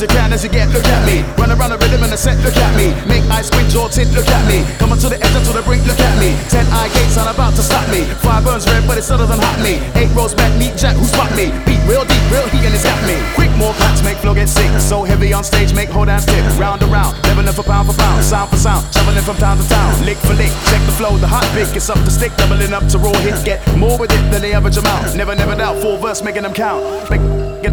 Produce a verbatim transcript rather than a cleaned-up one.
as you can as you get, look at me. Run around the rhythm in the set, look at me. Make ice squint your tint, look at me. Coming to the edge and to the brink, look at me. Ten eye gates are about to stop me. Fire burns red but it still doesn't hot me. Eight rows back, meet Jack, who's spot me. Beat real deep, real heat and it's got me. Quick more claps, make flow get sick. So heavy on stage, make whole dance tip. Round and round, leveling for pound for pound. Sound for sound, traveling from town to town. Lick for lick, check the flow, the hot pick. It's up to stick, doubling up to raw hit. Get more with it than the average amount. Never, never doubt, full verse making them count. Make